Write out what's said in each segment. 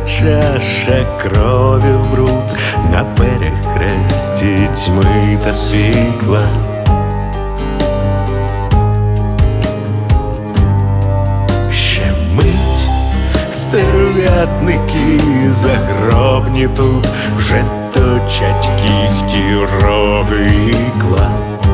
чаша крові в бруд на перехресті тьми та світла. Ще мить, стерв'ятники загробні тут вже точать кіхті, роги і клад.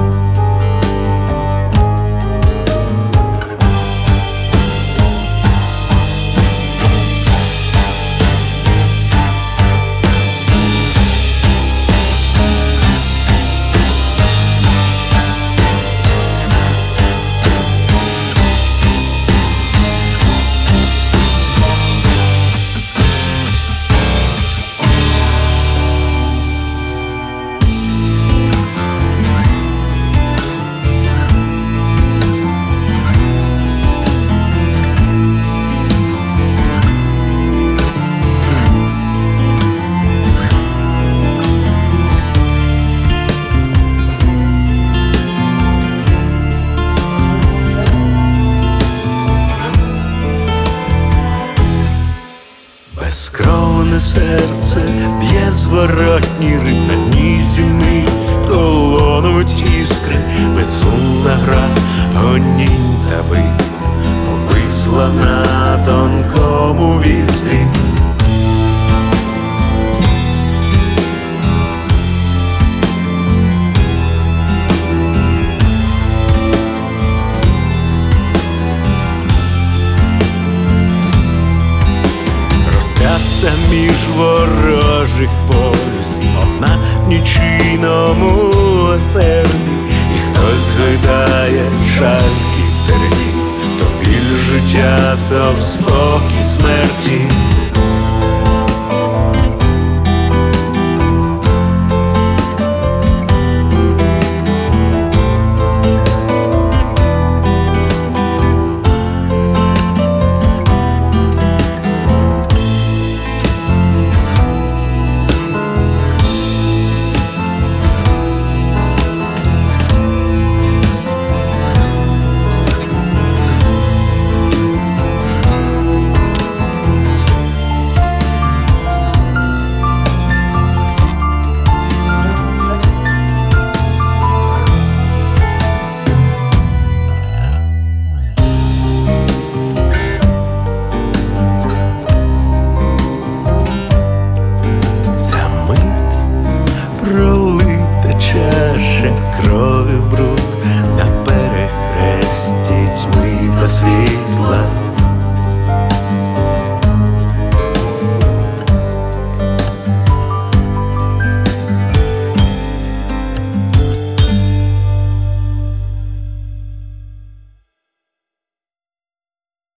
Безкровне серце б'є зворотній ритм, на дні зіниць колонуть іскри, безумна гра гонінь та бит повисла на тонкому віслі. Та між ворожих полюс одна в нічийному осерді, і хтось гойдає шальки терезі, то в біль життя, то в спокій смерті.